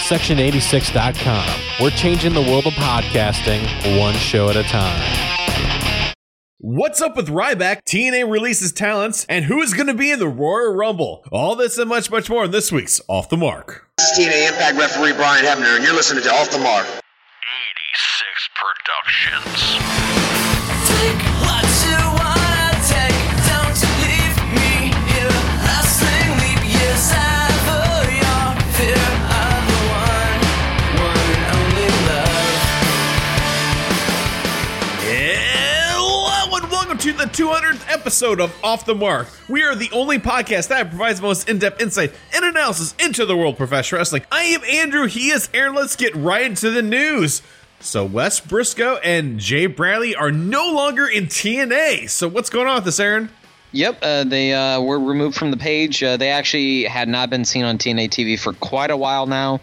Section86.com. We're changing the world of podcasting one show at a time. What's up with Ryback? TNA releases talents, and who is going to be in the Royal Rumble? All this and much, much more in this week's Off the Mark. This is TNA Impact referee Brian Hebner, and you're listening to Off the Mark. 86 Productions. Take what you wanna take, don't leave me here. Lasting leap years ever, your fear of the one and only love. Hello and welcome to the 200th episode of Off the Mark. We are the only podcast that provides the most in-depth insight and analysis into the world of professional wrestling. I am Andrew, he is Aaron. Let's get right into the news. So Wes Briscoe and Jay Bradley are no longer in TNA. So what's going on with this, Aaron? Yep, they were removed from the page. They actually had not been seen on TNA TV for quite a while now,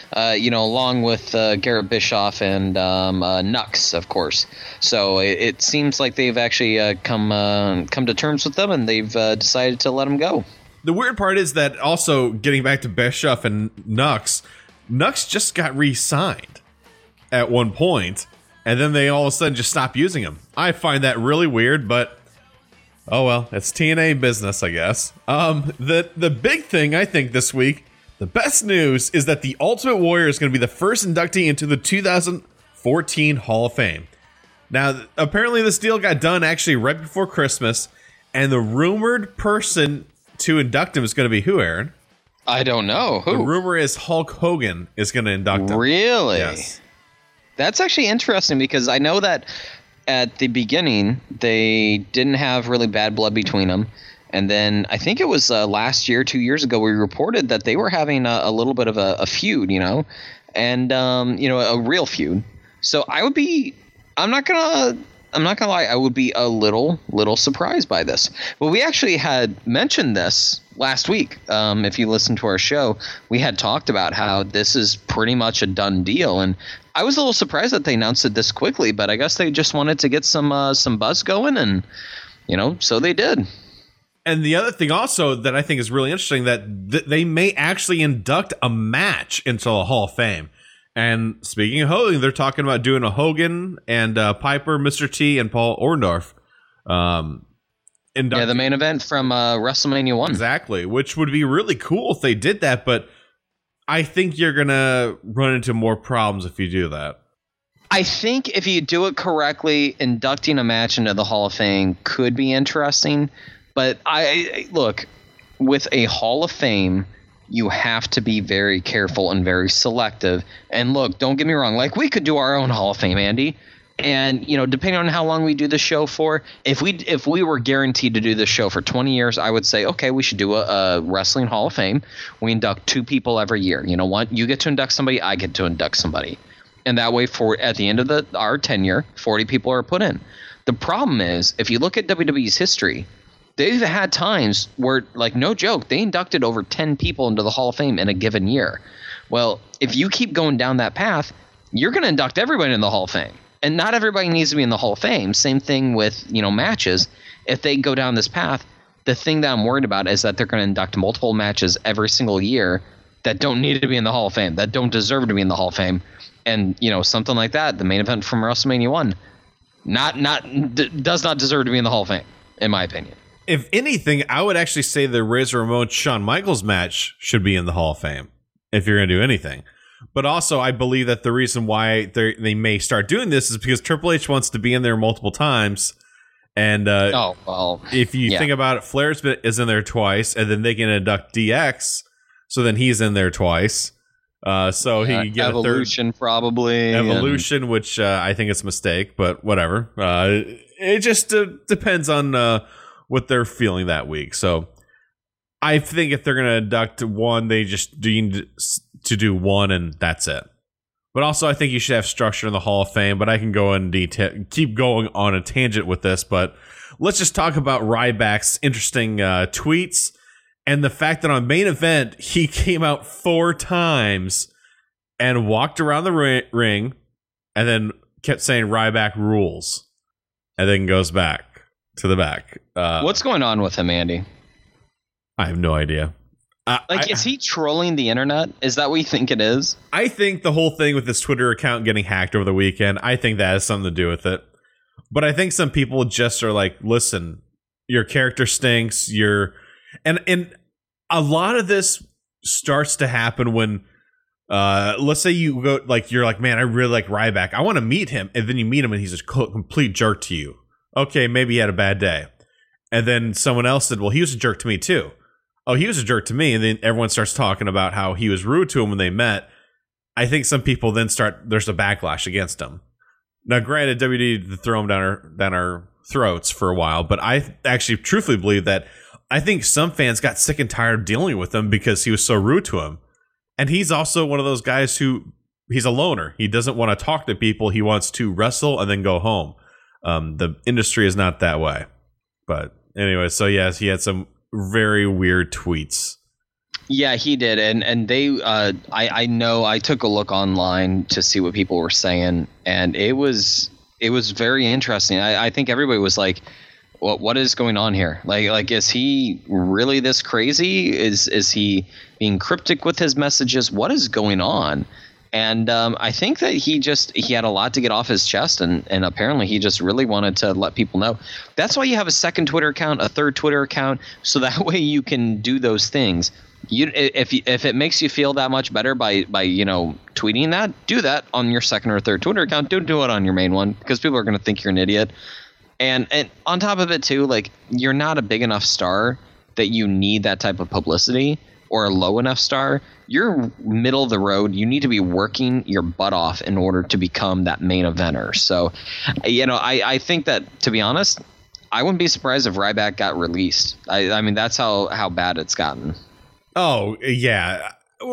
along with Garrett Bischoff and Nux, of course. So it seems like they've actually come to terms with them, and they've decided to let them go. The weird part is that also getting back to Bischoff and Nux just got re-signed at one point, and then they all of a sudden just stopped using him. I find that really weird, but oh well, it's TNA business, I guess. The big thing I think this week, the best news is that the Ultimate Warrior is going to be the first inductee into the 2014 Hall of Fame. Now, apparently this deal got done actually right before Christmas, and the rumored person to induct him is going to be who, Aaron? I don't know. Who? The rumor is Hulk Hogan is going to induct him. Really? Yes. That's actually interesting because I know that at the beginning they didn't have really bad blood between them. And then I think it was last year, 2 years ago, we reported that they were having a little bit of a feud, and a real feud. So I'm not gonna lie, I would be a little surprised by this. But we actually had mentioned this last week. If you listen to our show, we had talked about how this is pretty much a done deal, and I was a little surprised that they announced it this quickly. But I guess they just wanted to get some buzz going, and so they did. And the other thing also that I think is really interesting that they may actually induct a match into the Hall of Fame. And speaking of Hogan, they're talking about doing a Hogan and Piper, Mr. T, and Paul Orndorff. The main event from WrestleMania 1. Exactly, which would be really cool if they did that, but I think you're going to run into more problems if you do that. I think if you do it correctly, inducting a match into the Hall of Fame could be interesting. But look, with a Hall of Fame, you have to be very careful and very selective. And look, don't get me wrong, like we could do our own Hall of Fame, Andy. And, depending on how long we do the show for, if we were guaranteed to do this show for 20 years, I would say, okay, we should do a Wrestling Hall of Fame. We induct 2 people every year. You know what? You get to induct somebody, I get to induct somebody. And that way, at the end of our tenure, 40 people are put in. The problem is, if you look at WWE's history, they've had times where, like, no joke, they inducted over 10 people into the Hall of Fame in a given year. Well, if you keep going down that path, you're going to induct everybody in the Hall of Fame. And not everybody needs to be in the Hall of Fame. Same thing with, matches. If they go down this path, the thing that I'm worried about is that they're going to induct multiple matches every single year that don't need to be in the Hall of Fame, that don't deserve to be in the Hall of Fame. And, something like that, the main event from WrestleMania 1, does not deserve to be in the Hall of Fame, in my opinion. If anything, I would actually say the Razor Ramon Shawn Michaels match should be in the Hall of Fame, if you're going to do anything. But also, I believe that the reason why they may start doing this is because Triple H wants to be in there multiple times. And if you think about it, Flair is in there twice, and then they can induct DX, so then he's in there twice. So he can get Evolution, probably. Evolution, which I think it's a mistake, but whatever. It just depends on what they're feeling that week. So I think if they're going to induct one, they just need to do one, and that's it. But also, I think you should have structure in the Hall of Fame, but I can go in detail, keep going on a tangent with this, but let's just talk about Ryback's interesting tweets and the fact that on Main Event, he came out 4 times and walked around the ring and then kept saying Ryback rules and then goes back to the back. What's going on with him, Andy? I have no idea. Is he trolling the internet? Is that what you think it is? I think the whole thing with his Twitter account getting hacked over the weekend, I think that has something to do with it. But I think some people just are like, listen, your character stinks. And a lot of this starts to happen when, let's say you go, like, you're like, man, I really like Ryback. I want to meet him. And then you meet him and he's a complete jerk to you. Okay, maybe he had a bad day. And then someone else said, well, he was a jerk to me too. Oh, he was a jerk to me. And then everyone starts talking about how he was rude to him when they met. I think some people then there's a backlash against him. Now, granted, WWE to throw him down our throats for a while, but I actually truthfully believe that I think some fans got sick and tired of dealing with him because he was so rude to him. And he's also one of those guys who, he's a loner. He doesn't want to talk to people. He wants to wrestle and then go home. The industry is not that way. But anyway, so yes, he had some very weird tweets. Yeah, he did, and they. I know. I took a look online to see what people were saying, and it was very interesting. I think everybody was like, "What is going on here? Like, is he really this crazy? Is he being cryptic with his messages? What is going on?" And I think that he had a lot to get off his chest, and apparently he just really wanted to let people know. That's why you have a second Twitter account, a third Twitter account, so that way you can do those things. If it makes you feel that much better by tweeting that, do that on your second or third Twitter account. Don't do it on your main one because people are going to think you're an idiot. And on top of it too, like, you're not a big enough star that you need that type of publicity, or a low enough star. You're middle of the road. You need to be working your butt off in order to become that main eventer. So, I think that, to be honest, I wouldn't be surprised if Ryback got released. I mean, that's how bad it's gotten. Oh, yeah.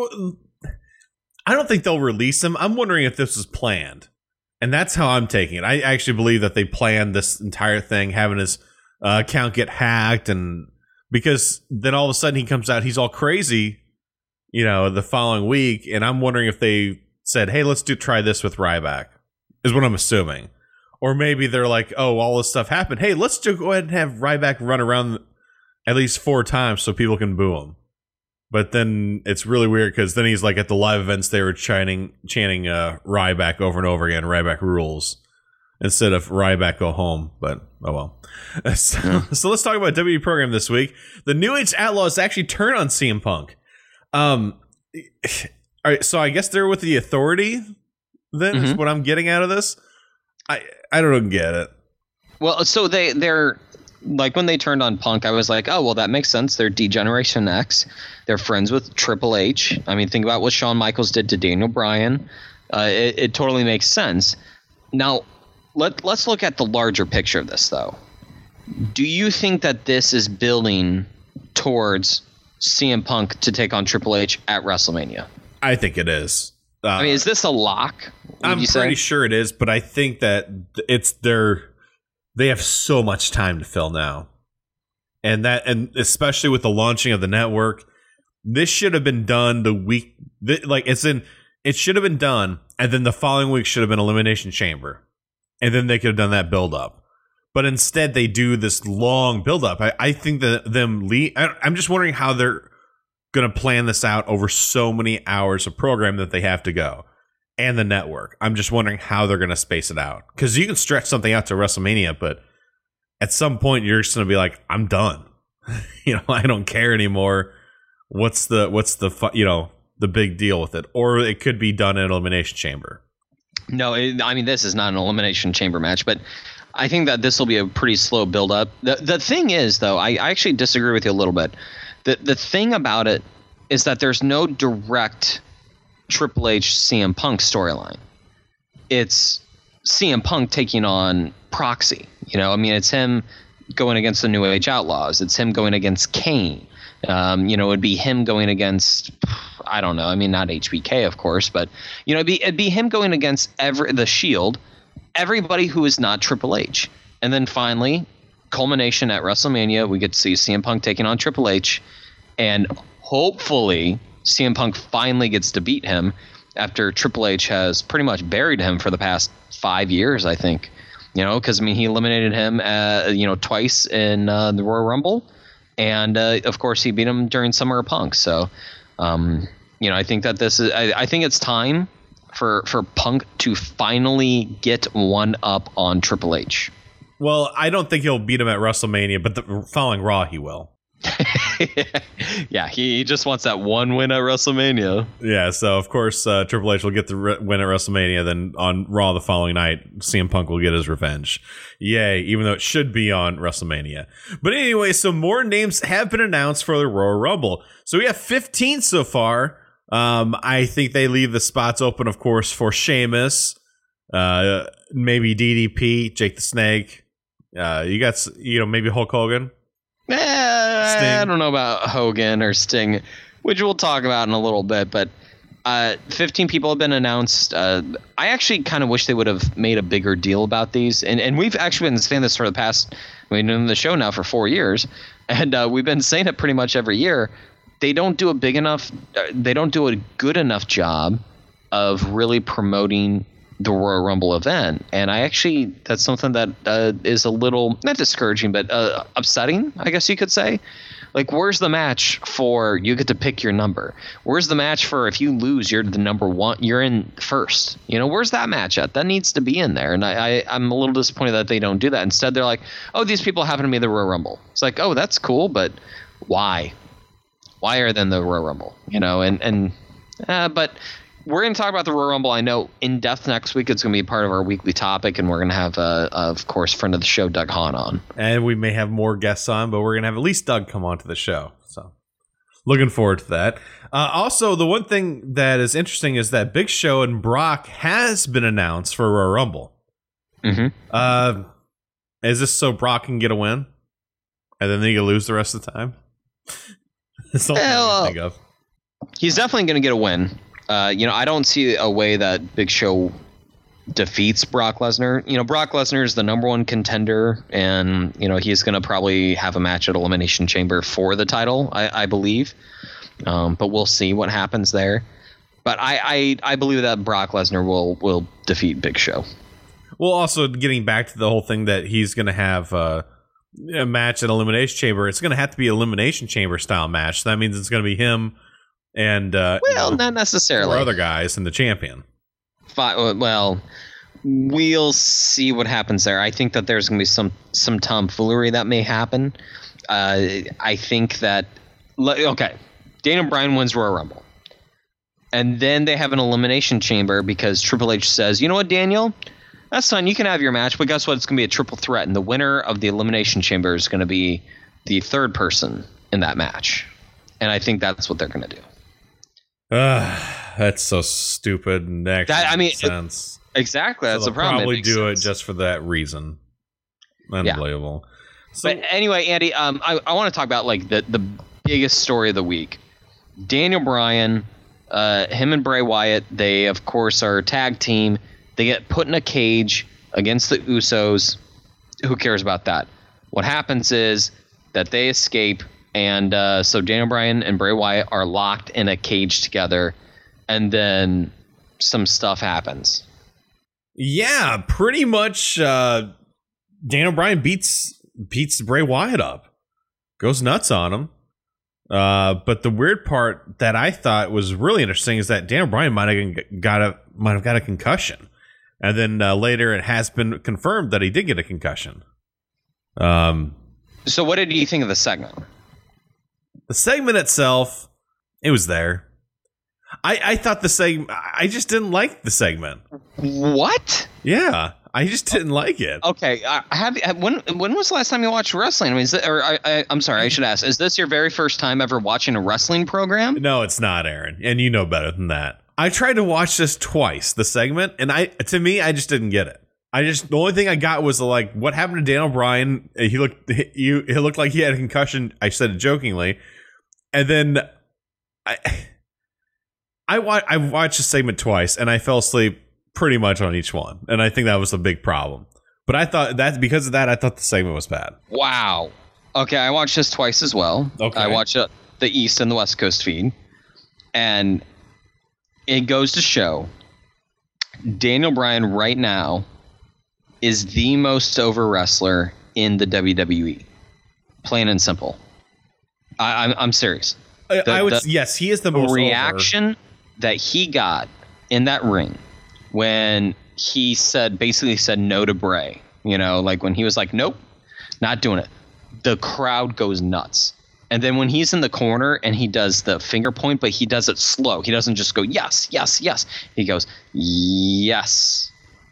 I don't think they'll release him. I'm wondering if this was planned. And that's how I'm taking it. I actually believe that they planned this entire thing, having his account get hacked, and because then all of a sudden he comes out, he's all crazy, the following week. And I'm wondering if they said, hey, let's try this with Ryback, is what I'm assuming. Or maybe they're like, oh, all this stuff happened. Hey, let's just go ahead and have Ryback run around at least 4 times so people can boo him. But then it's really weird because then he's like at the live events, they were chanting Ryback over and over again, Ryback rules, instead of Ryback go home. But oh well. So let's talk about WWE program this week. The New Age Outlaws actually turn on CM Punk. All right, so I guess they're with the Authority. Then is what I'm getting out of this. I don't get it. Well, so they're. Like, when they turned on Punk, I was like, oh, well, that makes sense. They're D-Generation X. They're friends with Triple H. I mean, think about what Shawn Michaels did to Daniel Bryan. It totally makes sense. Now, let's look at the larger picture of this, though. Do you think that this is building towards CM Punk to take on Triple H at WrestleMania? I think it is. I mean, is this a lock? I'm pretty sure it is, but I think that they have so much time to fill now. And especially with the launching of the network, this should have been done the week, it should have been done, and then the following week should have been Elimination Chamber. And then they could have done that build up. But instead they do this long build up. I think that I'm just wondering how they're going to plan this out over so many hours of program that they have to go. And the network. I'm just wondering how they're going to space it out. Because you can stretch something out to WrestleMania, but at some point you're just going to be like, I'm done. I don't care anymore. What's the big deal with it? Or it could be done in Elimination Chamber. No, this is not an Elimination Chamber match, but I think that this will be a pretty slow build up. The thing is, though, I actually disagree with you a little bit. The thing about it is that there's no direct Triple H CM Punk storyline. It's CM Punk taking on Proxy. It's him going against the New Age Outlaws. It's him going against Kane. It'd be him going against, I don't know. Not HBK, of course, but it'd be him going against the Shield, everybody who is not Triple H. And then finally, culmination at WrestleMania, we get to see CM Punk taking on Triple H, and hopefully CM Punk finally gets to beat him after Triple H has pretty much buried him for the past 5 years, I think. Because he eliminated him, twice in the Royal Rumble, And of course, he beat him during Summer of Punk. So, I think that this is. I think it's time for Punk to finally get one up on Triple H. Well, I don't think he'll beat him at WrestleMania, but the following Raw he will. Yeah, he just wants that one win at WrestleMania. Yeah, so of course Triple H will get the win at WrestleMania. Then on Raw the following night, CM Punk will get his revenge. Yay! Even though it should be on WrestleMania. But anyway, so more names have been announced for the Royal Rumble. So we have 15 so far. I think they leave the spots open, of course, for Sheamus, maybe DDP, Jake the Snake. You got maybe Hulk Hogan. I don't know about Hogan or Sting, which we'll talk about in a little bit, but 15 people have been announced. I actually kind of wish they would have made a bigger deal about these. And we've actually been saying this for the past, we've been doing the show now for 4 years, and we've been saying it pretty much every year. They don't do a good enough job of really promoting the Royal Rumble event. And that's something that is a little, not discouraging, but upsetting, I guess you could say. Like, where's the match for you get to pick your number? Where's the match for if you lose, you're the number one, you're in first? Where's that match at? That needs to be in there. And I'm a little disappointed that they don't do that. Instead, they're like, oh, these people happen to be the Royal Rumble. It's like, oh, that's cool, but why? Why are they in the Royal Rumble? But we're going to talk about the Royal Rumble, I know, in depth next week. It's going to be part of our weekly topic, and we're going to have, of course, friend of the show, Doug Hahn, on. And we may have more guests on, but we're going to have at least Doug come on to the show. So looking forward to that. Also, the one thing that is interesting is that Big Show and Brock has been announced for Royal Rumble. Mm-hmm. Is this so Brock can get a win? And then they can lose the rest of the time? That's all I can think of. He's definitely going to get a win. I don't see a way that Big Show defeats Brock Lesnar. Brock Lesnar is the number one contender, and he's going to probably have a match at Elimination Chamber for the title, I believe. But we'll see what happens there. But I believe that Brock Lesnar will defeat Big Show. Well, also getting back to the whole thing that he's going to have a match at Elimination Chamber, it's going to have to be Elimination Chamber style match. So that means it's going to be him and not necessarily other guys and the champion. Well, we'll see what happens there. I think that there's going to be some tomfoolery that may happen. I think that Daniel Bryan wins Royal Rumble, and then they have an Elimination Chamber because Triple H says, you know what, Daniel, that's fine, you can have your match, but guess what? It's going to be a triple threat, and the winner of the Elimination Chamber is going to be the third person in that match. And I think that's what they're going to do. That's so stupid and actually makes sense. Exactly, that's so the problem. Probably do it just for that reason. Unbelievable. Yeah. So, but anyway, Andy, I want to talk about like the biggest story of the week. Daniel Bryan, him and Bray Wyatt, they of course are a tag team. They get put in a cage against the Usos. Who cares about that? What happens is that they escape. And so Daniel Bryan and Bray Wyatt are locked in a cage together, and then some stuff happens. Yeah, pretty much. Daniel Bryan beats Bray Wyatt up, goes nuts on him. But the weird part that I thought was really interesting is that Daniel Bryan might have got a concussion, and then later it has been confirmed that he did get a concussion. So what did you think of the segment? The segment itself, it was there. I thought the segment, I just didn't like the segment. What? Yeah, I just didn't like it. Okay, when was the last time you watched wrestling? I mean, I'm sorry, I should ask. Is this your very first time ever watching a wrestling program? No, it's not, Aaron, and you know better than that. I tried to watch this twice, the segment, and I just didn't get it. The only thing I got was like, what happened to Daniel Bryan? He looked like he had a concussion. I said it jokingly, and then I watched the segment twice, and I fell asleep pretty much on each one, and I think that was a big problem. But I thought that because of that, I thought the segment was bad. Wow. Okay, I watched this twice as well. Okay, I watched the East and the West Coast feed, and it goes to show Daniel Bryan right now is the most over wrestler in the WWE. Plain and simple. I'm serious. Yes, he is the most reaction that he got in that ring when he basically said no to Bray. You know, like when he was like, nope, not doing it. The crowd goes nuts. And then when he's in the corner and he does the finger point, but he does it slow. He doesn't just go, yes, yes, yes. He goes, yes,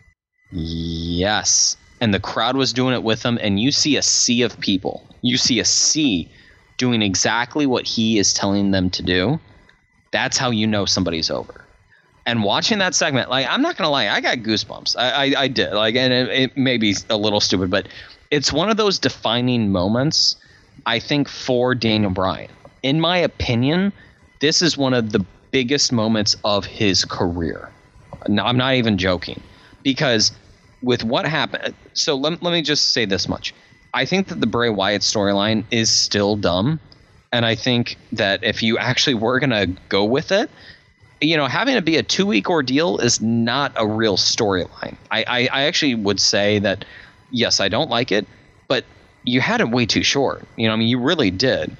yes. And the crowd was doing it with him. And you see a sea of people. You see a sea doing exactly what he is telling them to do. That's how you know somebody's over. And watching that segment, like, I'm not going to lie, I got goosebumps. I did. Like, and it may be a little stupid, but it's one of those defining moments, I think, for Daniel Bryan. In my opinion, this is one of the biggest moments of his career. No, I'm not even joking. Because with what happened... So let me just say this much. I think that the Bray Wyatt storyline is still dumb. And I think that if you actually were going to go with it, you know, having it be a 2-week ordeal is not a real storyline. I actually would say that, yes, I don't like it, but you had it way too short. You know, I mean, you really did.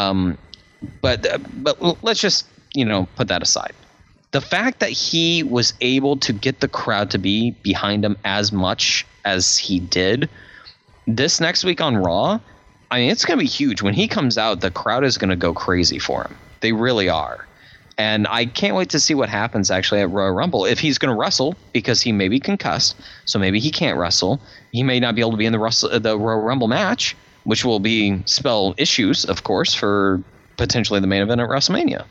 But let's just, you know, put that aside. The fact that he was able to get the crowd to be behind him as much as he did this next week on Raw, I mean, it's going to be huge. When he comes out, the crowd is going to go crazy for him. They really are. And I can't wait to see what happens actually at Royal Rumble. If he's going to wrestle, because he may be concussed, so maybe he can't wrestle. He may not be able to be in the Royal Rumble match, which will spell issues, of course, for potentially the main event at WrestleMania.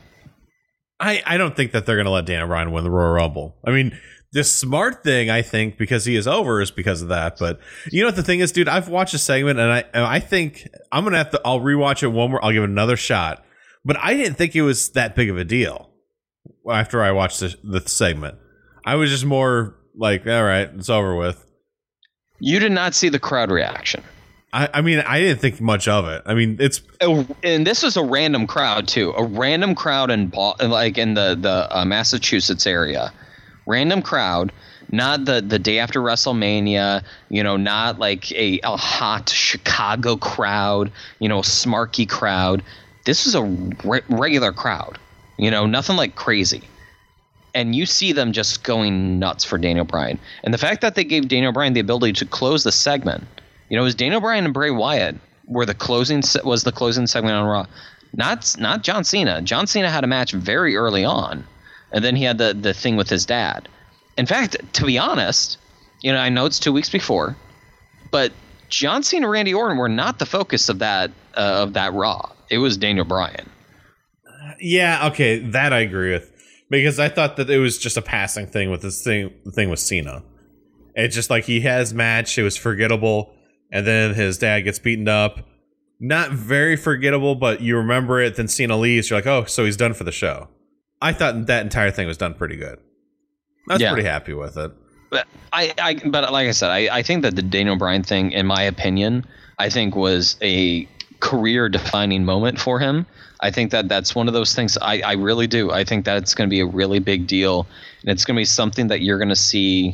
I don't think that they're going to let Daniel Bryan win the Royal Rumble. I mean, the smart thing, I think, because he is over, is because of that. But you know what the thing is, dude? I've watched a segment, and I think I'm going to have to. I'll rewatch it one more. I'll give it another shot. But I didn't think it was that big of a deal after I watched the segment. I was just more like, all right, it's over with. You did not see the crowd reaction. I mean, I didn't think much of it. I mean, and this was a random crowd too. A random crowd in the Massachusetts area. Random crowd, not the day after WrestleMania. You know, not like a hot Chicago crowd. You know, a smarky crowd. This is a regular crowd, you know, nothing like crazy. And you see them just going nuts for Daniel Bryan. And the fact that they gave Daniel Bryan the ability to close the segment, you know, it was Daniel Bryan and Bray Wyatt was the closing segment on Raw. Not John Cena. John Cena had a match very early on, and then he had the thing with his dad. In fact, to be honest, you know, I know it's 2 weeks before, but John Cena and Randy Orton were not the focus of that Raw. It was Daniel Bryan. Yeah, okay, that I agree with. Because I thought that it was just a passing thing with this thing with Cena. It's just like he has match, it was forgettable, and then his dad gets beaten up. Not very forgettable, but you remember it, then Cena leaves, you're like, oh, so he's done for the show. I thought that entire thing was done pretty good. I was pretty happy with it. But but like I said, I think that the Daniel Bryan thing, in my opinion, I think was a career-defining moment for him. I think that that's one of those things. I really do. I think that it's going to be a really big deal, and it's going to be something that you're going to see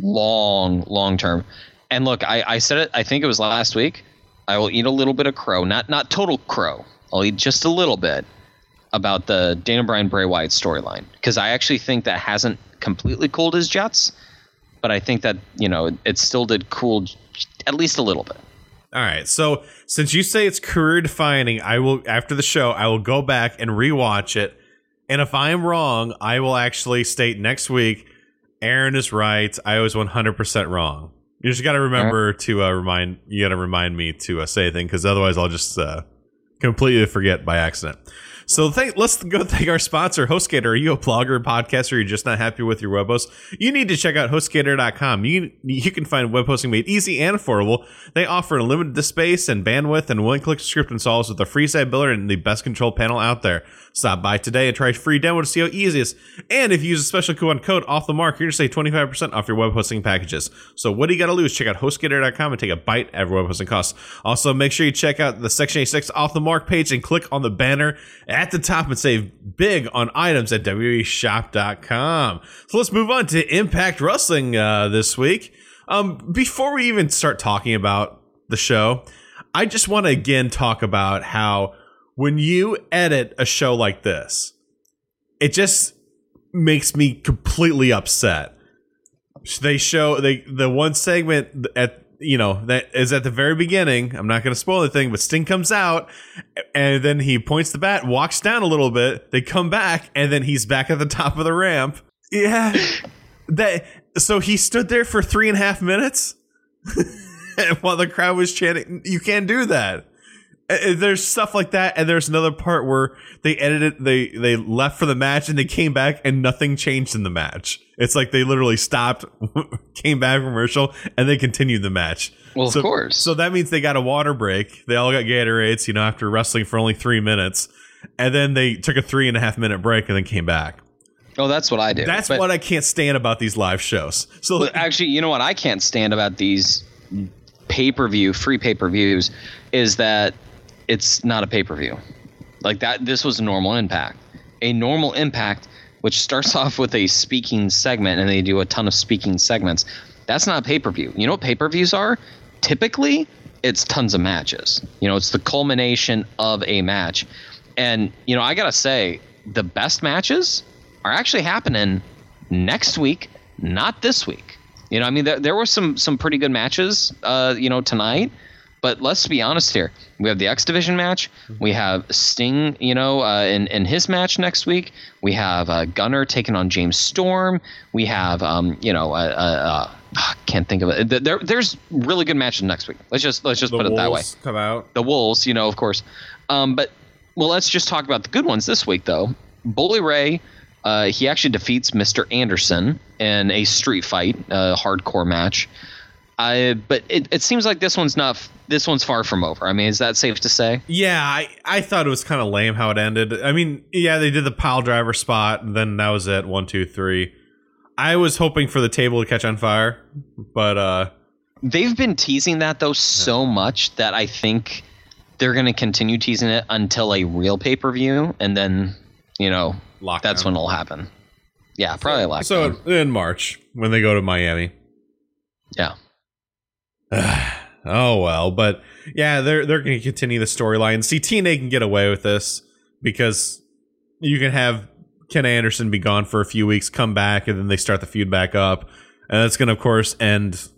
long term. And look, I said it. I think it was last week. I will eat a little bit of crow, not total crow. I'll eat just a little bit about the Daniel Bryan Bray Wyatt storyline, because I actually think that hasn't completely cooled his jets, but I think that, you know, it still did cool at least a little bit. All right, so since you say it's career defining, I will, after the show, I will go back and rewatch it. And if I am wrong, I will actually state next week, Aaron is right. I was 100% wrong. You just got to remember to remind me to say anything, because otherwise I'll just completely forget by accident. So let's go thank our sponsor, HostGator. Are you a blogger, podcaster, or you're just not happy with your web host? You need to check out HostGator.com. You can find web hosting made easy and affordable. They offer unlimited space and bandwidth and one-click script installs with a free site builder and the best control panel out there. Stop by today and try a free demo to see how easy it is. And if you use a special coupon code OFFTHEMARK, you're going to save 25% off your web hosting packages. So what do you got to lose? Check out HostGator.com and take a bite out of web hosting costs. Also, make sure you check out the Section 86 Off the Mark page and click on the banner at the top and save big on items at WWEshop.com. So let's move on to Impact Wrestling this week. Before we even start talking about the show, I just want to again talk about how when you edit a show like this, it just makes me completely upset. They show the one segment at that is at the very beginning. I'm not going to spoil the thing, but Sting comes out and then he points the bat, walks down a little bit. They come back and then he's back at the top of the ramp. Yeah, so he stood there for 3.5 minutes while the crowd was chanting. You can't do that. There's stuff like that, and there's another part where they edited. They left for the match and they came back and nothing changed in the match. It's like they literally stopped, came back from commercial, and they continued the match. Well, of course. So that means they got a water break. They all got Gatorades, after wrestling for only 3 minutes, and then they took a 3.5 minute break and then came back. Oh, that's what I do. That's what I can't stand about these live shows. So actually, you know what I can't stand about these free pay-per-views is that it's not a pay-per-view. Like that, this was a normal Impact. A normal Impact, which starts off with a speaking segment, and they do a ton of speaking segments. That's not a pay-per-view. You know what pay-per-views are? Typically, it's tons of matches. It's the culmination of a match. And, I gotta say, the best matches are actually happening next week, not this week. There were some pretty good matches, tonight. But let's be honest here. We have the X Division match. We have Sting, in his match next week. We have Gunner taking on James Storm. We have, I can't think of it. There's really good matches next week. Let's just put it that way. Come out. The Wolves, of course. But let's just talk about the good ones this week, though. Bully Ray, he actually defeats Mr. Anderson in a street fight, hardcore match. But it seems like this one's far from over. I mean, is that safe to say? Yeah, I thought it was kind of lame how it ended. I mean, yeah, they did the pile driver spot, and then that was it. 1, 2, 3. I was hoping for the table to catch on fire, but they've been teasing that though so much that I think they're going to continue teasing it until a real pay-per-view, and then lockdown. That's when it'll happen. Yeah, probably lockdown. So in March when they go to Miami. Yeah. Oh well, but yeah, they're going to continue the storyline. See, TNA can get away with this because you can have Ken Anderson be gone for a few weeks, come back, and then they start the feud back up, and that's going to, of course, end.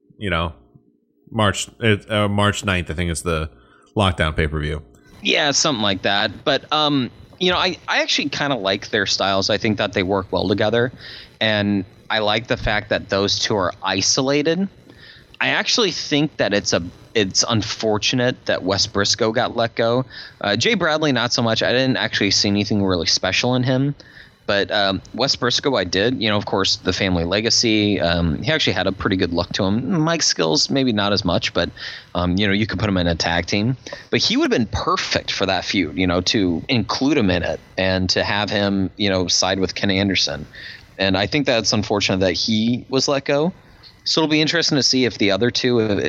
March 9th, I think, is the lockdown pay-per-view. Yeah, something like that. But I actually kind of like their styles. I think that they work well together, and I like the fact that those two are isolated. I actually think that it's unfortunate that Wes Briscoe got let go. Jay Bradley, not so much. I didn't actually see anything really special in him. But Wes Briscoe, I did. Of course, the family legacy. He actually had a pretty good look to him. Mike's skills, maybe not as much, but you could put him in a tag team. But he would have been perfect for that feud. To include him in it and to have him, side with Ken Anderson. And I think that's unfortunate that he was let go. So it'll be interesting to see if the other two, with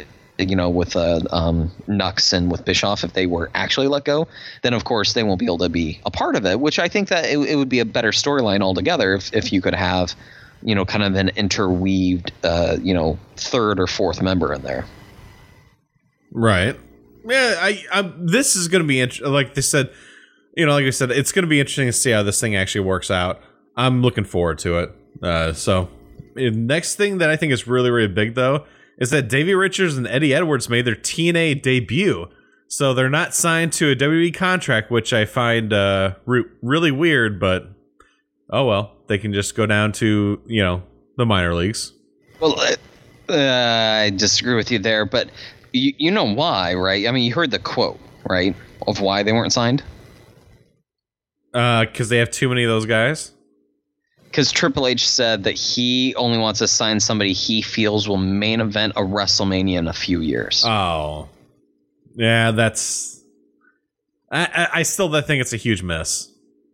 Nux and with Bischoff, if they were actually let go, then of course they won't be able to be a part of it, which I think that it would be a better storyline altogether if you could have, kind of an interweaved, third or fourth member in there. Right. Yeah. This is going to be like they said, like I said, it's going to be interesting to see how this thing actually works out. I'm looking forward to it. So next thing that I think is really, really big though, is that Davey Richards and Eddie Edwards made their TNA debut. So they're not signed to a WWE contract, which I find really weird, but oh well. They can just go down to, the minor leagues. Well, I disagree with you there, but you know why, right? I mean, you heard the quote, right, of why they weren't signed? Because they have too many of those guys? Because Triple H said that he only wants to sign somebody he feels will main event a WrestleMania in a few years. Oh, yeah, that's. I still think it's a huge miss.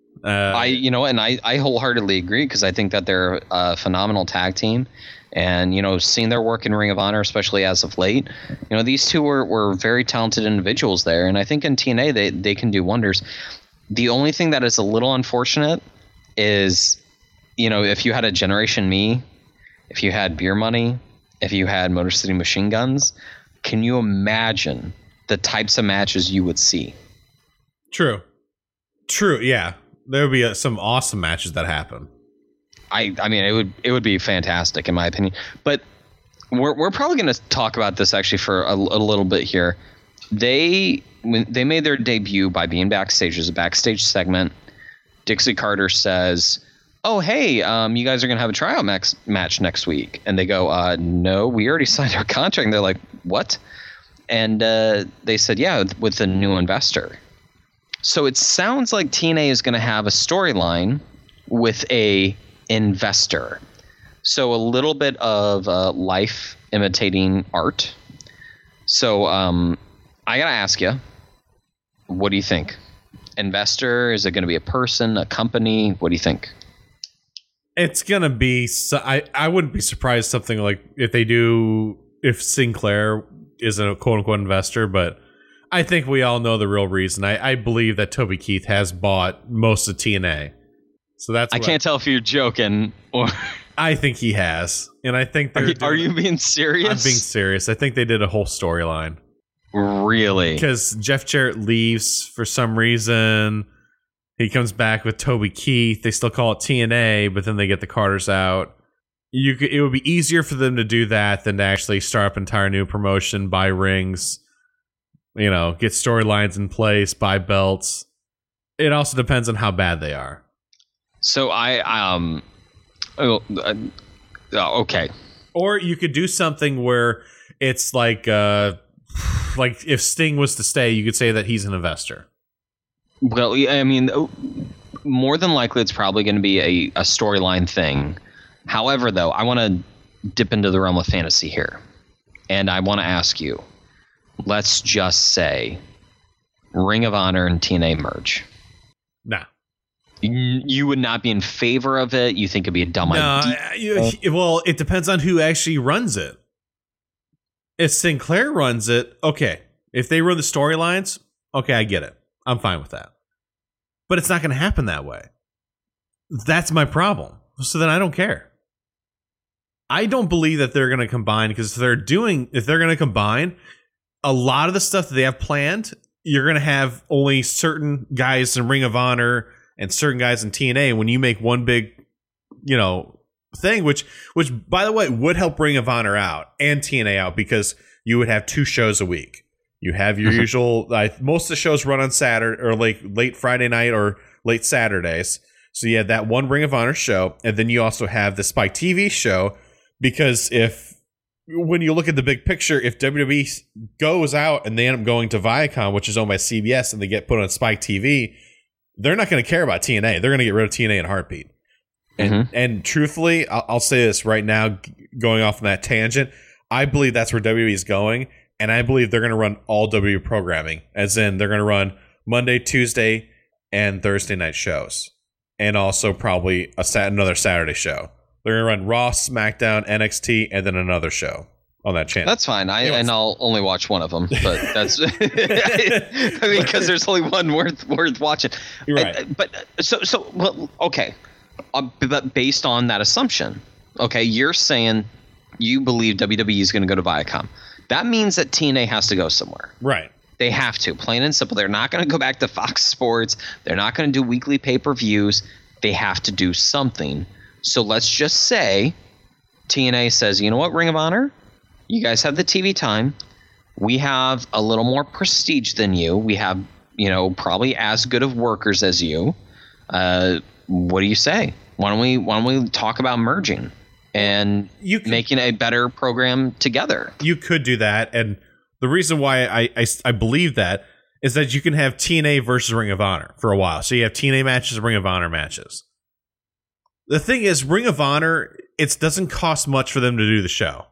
I wholeheartedly agree because I think that they're a phenomenal tag team, and seeing their work in Ring of Honor, especially as of late, these two were very talented individuals there, and I think in TNA they can do wonders. The only thing that is a little unfortunate is. If you had a Generation Me, if you had Beer Money, if you had Motor City Machine Guns, can you imagine the types of matches you would see? True. Yeah, there would be some awesome matches that happen. I mean, it would be fantastic in my opinion. But we're probably going to talk about this actually for a little bit here. When they made their debut by being backstage, there's a backstage segment. Dixie Carter says, "Oh, hey, you guys are going to have a tryout match next week." And they go, "No, we already signed our contract." And they're like, "What?" And they said, "Yeah, with a new investor." So it sounds like TNA is going to have a storyline with a investor. So a little bit of life imitating art. So I got to ask you, what do you think? Investor? Is it going to be a person, a company? What do you think? It's going to be... I wouldn't be surprised something like if Sinclair is a quote-unquote investor, but I think we all know the real reason. I believe that Toby Keith has bought most of TNA. So that's... I can't tell if you're joking or... I think he has. And I think Are you being serious? I'm being serious. I think they did a whole storyline. Really? Because Jeff Jarrett leaves for some reason. He comes back with Toby Keith. They still call it TNA, but then they get the Carters out. It would be easier for them to do that than to actually start up an entire new promotion, buy rings, get storylines in place, buy belts. It also depends on how bad they are. So okay. Or you could do something where it's like if Sting was to stay, you could say that he's an investor. Well, I mean, more than likely, it's probably going to be a storyline thing. However, though, I want to dip into the realm of fantasy here. And I want to ask you, let's just say Ring of Honor and TNA merge. Nah. You would not be in favor of it? You think it'd be a dumb idea? Well, it depends on who actually runs it. If Sinclair runs it, okay. If they run the storylines, okay, I get it. I'm fine with that. But it's not going to happen that way. That's my problem. So then I don't care. I don't believe that they're going to combine, because if they're going to combine, a lot of the stuff that they have planned, you're going to have only certain guys in Ring of Honor and certain guys in TNA. When you make one big, thing, which by the way would help Ring of Honor out and TNA out, because you would have 2 shows a week. You have your usual, most of the shows run on Saturday or late Friday night or late Saturdays. So you have that one Ring of Honor show, and then you also have the Spike TV show, because when you look at the big picture, if WWE goes out and they end up going to Viacom, which is owned by CBS, and they get put on Spike TV, they're not going to care about TNA. They're going to get rid of TNA in a heartbeat. And truthfully, I'll say this right now, going off on that tangent, I believe that's where WWE is going, and I believe they're going to run all WWE programming, as in they're going to run Monday, Tuesday, and Thursday night shows, and also probably another Saturday show. They're going to run Raw, SmackDown, NXT, and then another show on that channel. That's fine. I'll only watch one of them, but that's because there's only one worth watching. You're right. Okay. But based on that assumption, okay, you're saying you believe WWE is going to go to Viacom. That means that TNA has to go somewhere. Right. They have to, plain and simple. They're not going to go back to Fox Sports. They're not going to do weekly pay-per-views. They have to do something. So let's just say TNA says, you know what, Ring of Honor? You guys have the TV time. We have a little more prestige than you. We have, probably as good of workers as you. What do you say? Why don't we talk about merging and making a better program together? You could do that, and the reason why I believe that is that you can have TNA versus Ring of Honor for a while. So you have TNA matches, Ring of Honor matches. The thing is, Ring of Honor, it doesn't cost much for them to do the show.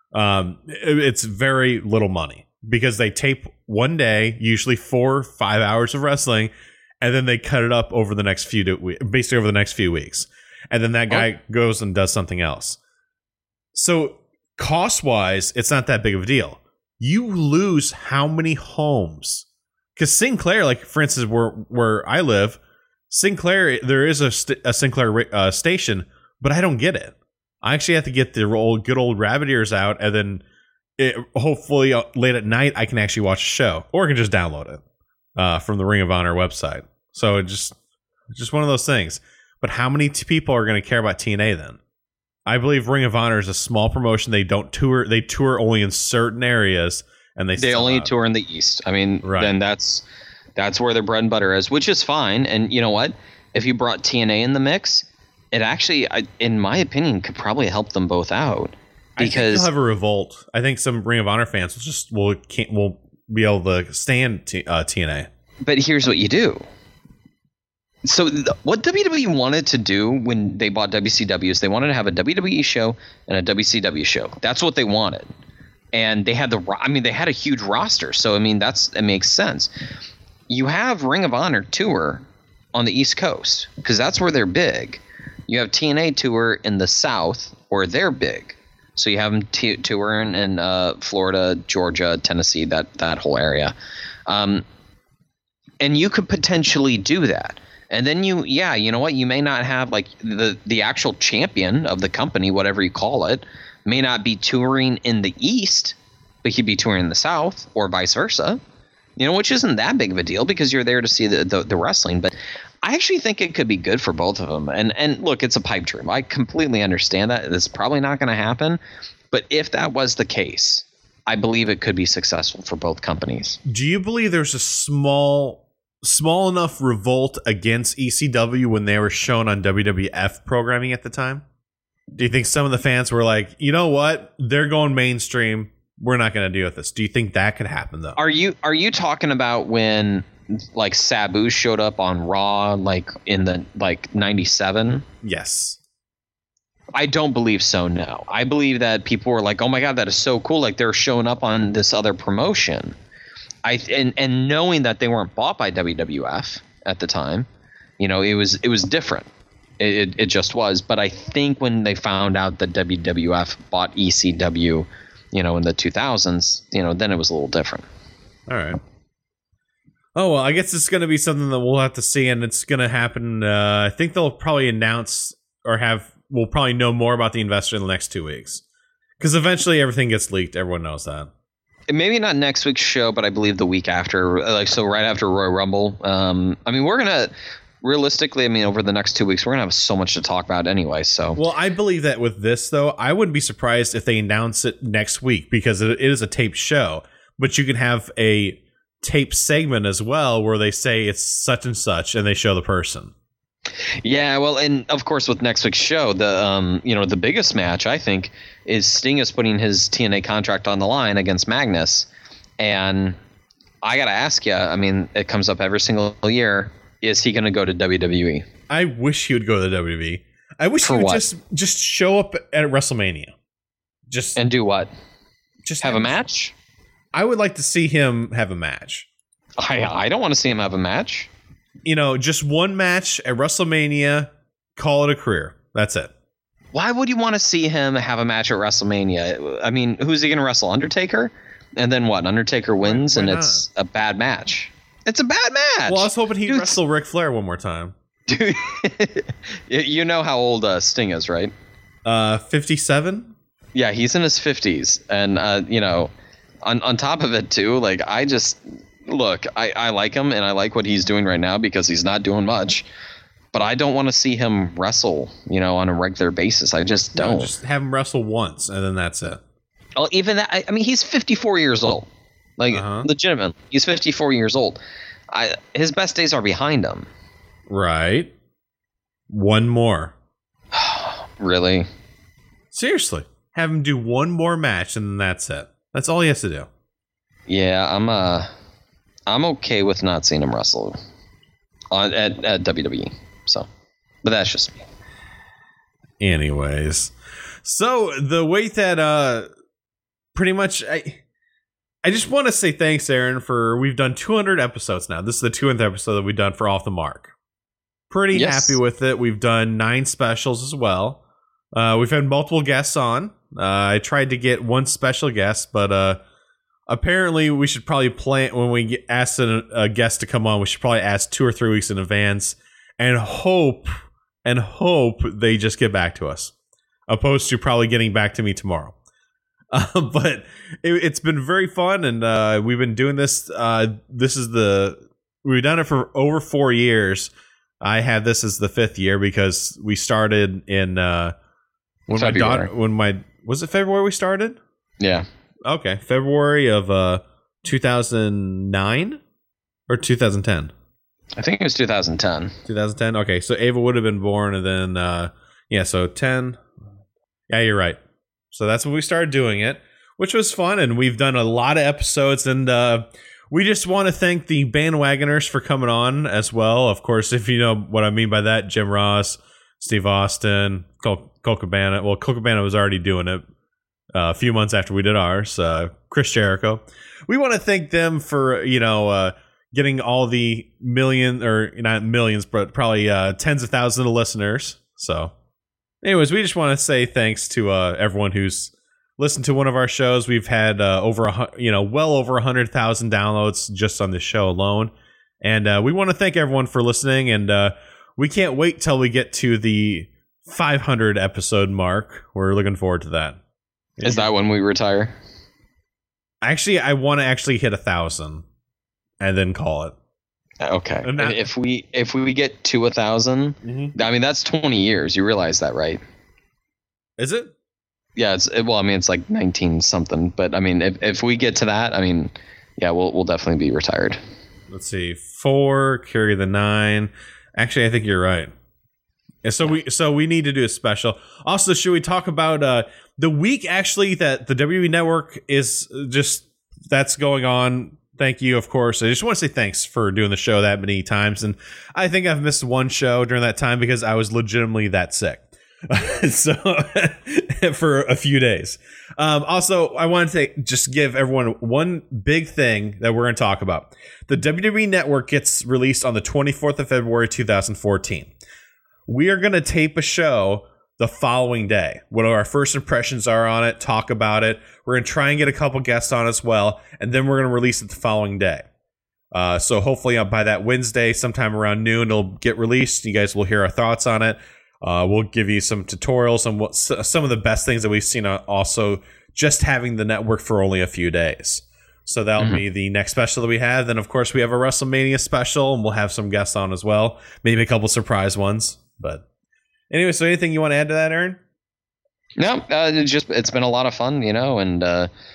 It's very little money, because they tape one day, usually 4 or 5 hours of wrestling, and then they cut it up over the next few weeks. And then that guy goes and does something else. So cost-wise, it's not that big of a deal. You lose how many homes? Because Sinclair, like for instance, where I live, Sinclair, there is a Sinclair station, but I don't get it. I actually have to get the good old rabbit ears out, and then hopefully late at night I can actually watch a show, or I can just download it. from the Ring of Honor website. So just one of those things. But how many people are going to care about TNA then? I believe Ring of Honor is a small promotion. They don't tour. They tour only in certain areas, and they only out. tour in the East. I mean, Right. then that's where their bread and butter is, which is fine. And you know what? If you brought TNA in the mix, it actually, in my opinion, could probably help them both out. I think Because they'll have a revolt. I think some Ring of Honor fans will be able to stand TNA. but here's what you do. So what WWE wanted to do when they bought WCW is they wanted to have a WWE show and a WCW show. That's what they wanted. And they had they had a huge roster. So I mean, it makes sense. You have Ring of Honor tour on the East Coast because that's where they're big. You have TNA tour in the South where they're big. So you have them tour in Florida, Georgia, Tennessee, that whole area. And you could potentially do that. And then you know what? You may not have like the actual champion of the company, whatever you call it, may not be touring in the East, but he'd be touring in the South or vice versa. You know, which isn't that big of a deal because you're there to see the wrestling. But I actually think it could be good for both of them. And look, it's a pipe dream. I completely understand that. It's probably not going to happen. But if that was the case, I believe it could be successful for both companies. Do you believe there's a small enough revolt against ECW when they were shown on WWF programming at the time? Do you think some of the fans were like, you know what? They're going mainstream. We're not going to deal with this. Do you think that could happen though? Are you talking about when like Sabu showed up on Raw like in the like 97? Yes. I don't believe so, no. I believe that people were like, oh my God, that is so cool. Like they're showing up on this other promotion. And knowing that they weren't bought by WWF at the time, you know, it was different. It just was. But I think when they found out that WWF bought ECW, you know, in the 2000s, you know, then it was a little different. All right. Oh, well, I guess it's going to be something that we'll have to see, and it's going to happen. I think they'll probably announce we'll probably know more about the investor in the next 2 weeks. Because eventually everything gets leaked. Everyone knows that. Maybe not next week's show, but I believe the week after, so right after Royal Rumble. I mean, we're going to, realistically, over the next 2 weeks, we're going to have so much to talk about anyway, so. Well, I believe that with this, though, I wouldn't be surprised if they announce it next week because it is a taped show. But you can have a taped segment as well where they say it's such and such and they show the person. Yeah, well, and of course with next week's show, the biggest match I think is Sting is putting his TNA contract on the line against Magnus, and I gotta ask you, it comes up every single year. Is he going to go to WWE? I wish he would go to the WWE. I wish he would just show up at WrestleMania, and do what? Just have a match. I would like to see him have a match. I don't want to see him have a match. You know, just one match at WrestleMania, call it a career. That's it. Why would you want to see him have a match at WrestleMania? Who's he going to wrestle? Undertaker? And then what? Undertaker wins, and it's a bad match. It's a bad match. Well, I was hoping he'd wrestle Ric Flair one more time. Dude, you know how old Sting is, right? 57? Yeah, he's in his 50s. And, on top of it, too, like, I like him, and I like what he's doing right now because he's not doing much. But I don't want to see him wrestle, on a regular basis. I just don't. No, just have him wrestle once, and then that's it. Well, even that, he's 54 years old. Like, legitimate. He's 54 years old. His best days are behind him. Right. One more. Really? Seriously. Have him do one more match, and then that's it. That's all he has to do. Yeah, I'm okay with not seeing him wrestle at WWE. So, but that's just me. Anyways, so the way that pretty much I just want to say thanks, Aaron, for we've done 200 episodes now. This is the 200th episode that we've done for Off the Mark. Pretty happy with it. We've done 9 specials as well. We've had multiple guests on. I tried to get one special guest, but apparently we should probably plan when we ask a guest to come on. We should probably ask 2 or 3 weeks in advance and hope they just get back to us, opposed to probably getting back to me tomorrow. But it's been very fun, and we've been doing this. This is the we've done it for over 4 years. I have this as the 5th year because we started in when February. Was it February we started? Yeah. Okay, February of 2009 or 2010. I think it was 2010. 2010. Okay, so Ava would have been born, and then so 10. Yeah, you're right. So that's when we started doing it, which was fun, and we've done a lot of episodes, and we just want to thank the bandwagoners for coming on as well. Of course, if you know what I mean by that, Jim Ross, Steve Austin, Cole Cabana. Well, Cole Cabana was already doing it a few months after we did ours. Chris Jericho. We want to thank them for getting all the not millions, but probably tens of thousands of listeners. So, anyways, we just want to say thanks to everyone who's listened to one of our shows. We've had well over 100,000 downloads just on this show alone, and we want to thank everyone for listening. And we can't wait till we get to the 500 episode mark. We're looking forward to that. Is that when we retire? Actually, I want to actually hit 1,000 and then call it. Okay. If we get to 1,000, I mean that's 20 years. You realize that, right? Is it? Yeah. It's like 19 something. But I mean, if we get to that, I mean, yeah, we'll definitely be retired. Let's see, 4 carry the 9. Actually, I think you're right. And so we need to do a special. Also, should we talk about the week actually that the WWE Network is that's going on? Thank you, of course. I just want to say thanks for doing the show that many times. And I think I've missed one show during that time because I was legitimately that sick. So for a few days. Also, I wanted to just give everyone one big thing that we're going to talk about. The WWE Network gets released on the 24th of February, 2014. We are going to tape a show the following day. What our first impressions are on it, talk about it. We're going to try and get a couple guests on as well, and then we're going to release it the following day. So hopefully by that Wednesday, sometime around noon, it'll get released. You guys will hear our thoughts on it. We'll give you some tutorials on some of the best things that we've seen. Also, just having the network for only a few days. So that'll be the next special that we have. Then, of course, we have a WrestleMania special, and we'll have some guests on as well. Maybe a couple surprise ones. But anyway, so anything you want to add to that, Aaron? No, it's been a lot of fun, and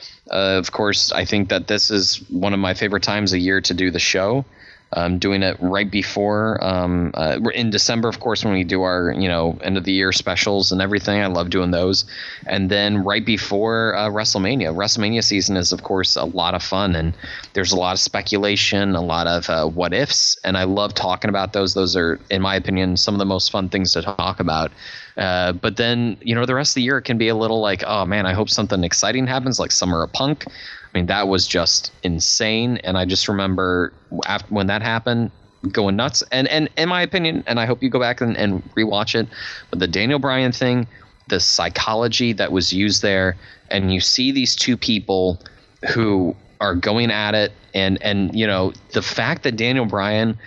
of course, I think that this is one of my favorite times a year to do the show. Doing it right before we're in December, of course, when we do our end of the year specials and everything. I love doing those, and then right before WrestleMania. WrestleMania season is, of course, a lot of fun, and there's a lot of speculation, a lot of what ifs, and I love talking about those. Those are, in my opinion, some of the most fun things to talk about. But then the rest of the year it can be a little like, oh man, I hope something exciting happens, like Summer of Punk. I mean, that was just insane. And I just remember when that happened, going nuts. And in my opinion, and I hope you go back and rewatch it, but the Daniel Bryan thing, the psychology that was used there, and you see these two people who are going at it. And the fact that Daniel Bryan,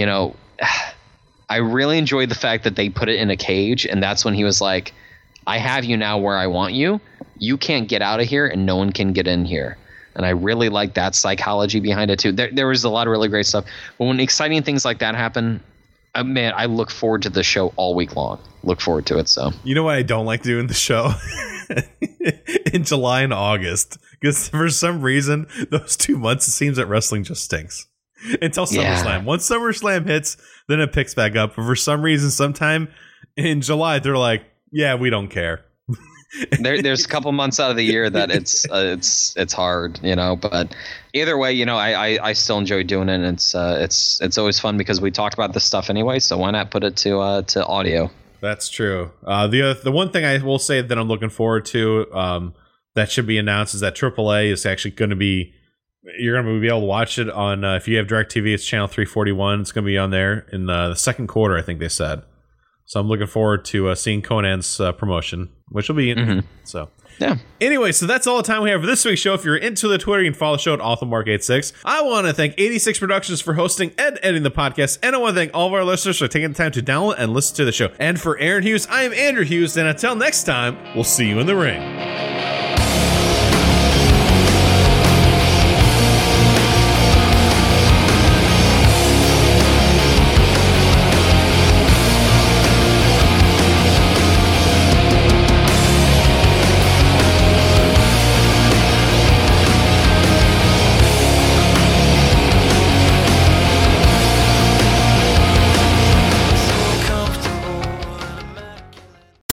I really enjoyed the fact that they put it in a cage. And that's when he was like, I have you now where I want you. You can't get out of here and no one can get in here. And I really like that psychology behind it too. There was a lot of really great stuff. But when exciting things like that happen, man, I look forward to the show all week long. Look forward to it. So you know what I don't like doing the show in July and August, because for some reason those 2 months it seems that wrestling just stinks until SummerSlam. Yeah. Once SummerSlam hits, then it picks back up. But for some reason, sometime in July, they're like, "Yeah, we don't care." There's a couple months out of the year that it's hard, but either way, I still enjoy doing it, and it's always fun because we talk about this stuff anyway, so why not put it to audio? That's true. The one thing I will say that I'm looking forward to that should be announced is that AAA is actually going to be, you're going to be able to watch it on if you have DirecTV, it's channel 341. It's going to be on there in the second quarter, I think they said. So I'm looking forward to seeing Conan's promotion, which will be so. Yeah. Anyway, so that's all the time we have for this week's show. If you're into the Twitter, you can follow the show at AuthorMark86. I want to thank 86 Productions for hosting and editing the podcast, and I want to thank all of our listeners for taking the time to download and listen to the show. And for Aaron Hughes, I am Andrew Hughes, and until next time, we'll see you in the ring.